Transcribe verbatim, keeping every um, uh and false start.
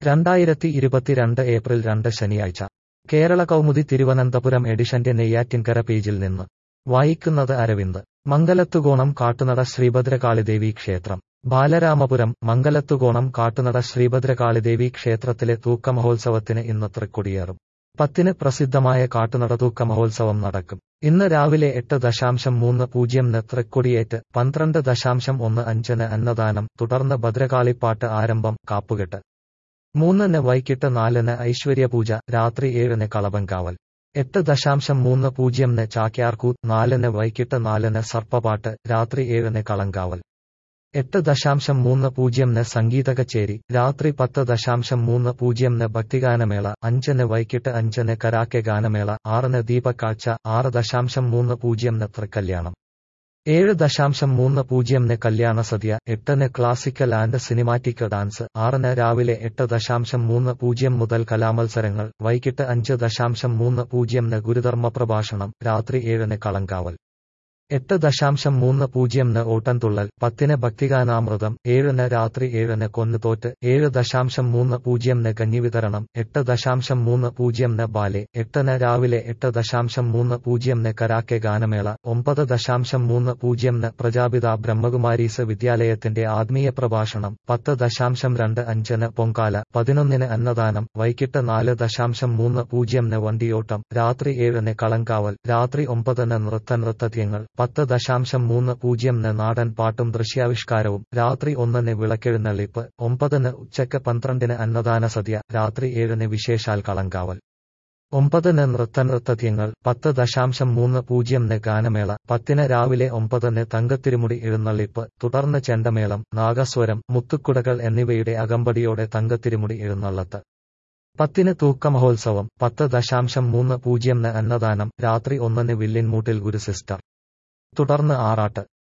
രണ്ടായിരത്തി ഇരുപത്തിരണ്ട് ഏപ്രിൽ രണ്ട് ശനിയാഴ്ച കേരള കൗമുദി തിരുവനന്തപുരം എഡിഷന്റെ നെയ്യാറ്റിൻകര പേജിൽ നിന്ന് വായിക്കുന്നത് അരവിന്ദ്. മംഗലത്തുകോണം കാട്ടുനട ശ്രീഭദ്രകാളിദേവി ക്ഷേത്രം. ബാലരാമപുരം. മംഗലത്തുകോണം കാട്ടുനട ശ്രീഭദ്രകാളിദേവി ക്ഷേത്രത്തിലെ തൂക്കമഹോത്സവത്തിന് ഇന്ന് തൃക്കൊടിയേറും. പത്തിന് പ്രസിദ്ധമായ കാട്ടുനട തൂക്ക മഹോത്സവം നടക്കും. ഇന്ന് രാവിലെ എട്ട് ദശാംശം മൂന്ന് പൂജ്യംന് തൃക്കൊടിയേറ്റ്, പന്ത്രണ്ട് ദശാംശം ഒന്ന് അഞ്ചിന് അന്നദാനം, തുടർന്ന് ഭദ്രകാളിപ്പാട്ട് ആരംഭം, കാപ്പുകെട്ട്. മൂന്നിന് വൈകിട്ട് നാലിന് ഐശ്വര്യപൂജ, രാത്രി ഏഴിന് കളഭംകാവൽ. എട്ട് ദശാംശം മൂന്ന് പൂജ്യംന് ചാക്യാർകൂത്ത്, നാലിന് വൈകിട്ട് നാലിന് സർപ്പപാട്ട്, രാത്രി ഏഴിന് കളങ്കാവൽ. എട്ട് ദശാംശം മൂന്ന് പൂജ്യംന് സംഗീത കച്ചേരി, രാത്രി പത്ത് ദശാംശം മൂന്ന് പൂജ്യംന് ഭക്തിഗാനമേള, അഞ്ചിന് വൈകിട്ട് അഞ്ചിന് കരാക്കെ ഗാനമേള, ആറിന് ദീപക്കാഴ്ച, ആറ് ദശാംശം മൂന്ന് പൂജ്യംന് തൃക്കല്യാണം. ഏഴ് ദശാംശം മൂന്ന് പൂജ്യംന് കല്യാണസദ്യ, എട്ടിന് ക്ലാസിക്കൽ ആൻഡ് സിനിമാറ്റിക് ഡാൻസ്, ആറിന് രാവിലെ എട്ട് ദശാംശം മൂന്ന് പൂജ്യം മുതൽ കലാമത്സരങ്ങൾ, വൈകിട്ട് അഞ്ച് ദശാംശം മൂന്ന് പൂജ്യംന് ഗുരുധർമ്മ പ്രഭാഷണം, രാത്രി ഏഴിന് കളങ്കാവൽ. എട്ട് ദശാംശം മൂന്ന് പൂജ്യംന് ഓട്ടൻതുള്ളൽ, പത്തിന് ഭക്തിഗാനാമൃതം, ഏഴിന് രാത്രി ഏഴിന് കൊന്നുതോറ്റ്, ഏഴ് ദശാംശം മൂന്ന് പൂജ്യംന് കഞ്ഞിവിതരണം, എട്ട് ദശാംശം മൂന്ന് പൂജ്യംന് ബാലെ, എട്ടിന് രാവിലെ എട്ട് ദശാംശം മൂന്ന് പൂജ്യംന് കരാക്കെ ഗാനമേള, ഒമ്പത് ദശാംശം മൂന്ന് പൂജ്യംന് പ്രജാപിത ബ്രഹ്മകുമാരീസ് വിദ്യാലയത്തിന്റെ ആത്മീയ പ്രഭാഷണം, പത്ത് ദശാംശം രണ്ട് അഞ്ചിന് പൊങ്കാല, പതിനൊന്നിന് അന്നദാനം, വൈകിട്ട് നാല് ദശാംശം മൂന്ന് പൂജ്യംന് വണ്ടിയോട്ടം, രാത്രി ഏഴിന് കളങ്കാവൽ, രാത്രി ഒമ്പതിന് നൃത്തനൃത്തത്യങ്ങൾ, പത്ത് ദശാംശം മൂന്ന് പൂജ്യംന് നാടൻ പാട്ടും ദൃശ്യാവിഷ്കാരവും, രാത്രി ഒന്നിന് വിളക്കെഴുന്നള്ളിപ്പ്, ഒമ്പതിന് ഉച്ചയ്ക്ക് പന്ത്രണ്ടിന് അന്നദാന സദ്യ, രാത്രി ഏഴിന് വിശേഷാൽ കളങ്കാവൽ. ഒമ്പതിന് നൃത്തനൃത്തത്യങ്ങൾ, പത്ത് ദശാംശം മൂന്ന് പൂജ്യംന് ഗാനമേള, പത്തിന് രാവിലെ ഒമ്പതിന് തങ്കത്തിരുമുടി എഴുന്നള്ളിപ്പ്, തുടർന്ന് ചെണ്ടമേളം, നാഗസ്വരം, മുത്തുക്കുടകൾ എന്നിവയുടെ അകമ്പടിയോടെ തങ്കത്തിരുമുടി എഴുന്നള്ളത്ത്. പത്തിന് തൂക്കമഹോത്സവം, പത്ത് ദശാംശം മൂന്ന് പൂജ്യംന് അന്നദാനം, രാത്രി ഒന്നിന് വില്ലിൻമൂട്ടിൽ ഗുരുസിസ്റ്റർ. തുടർന്ന് ആറാട്ട്.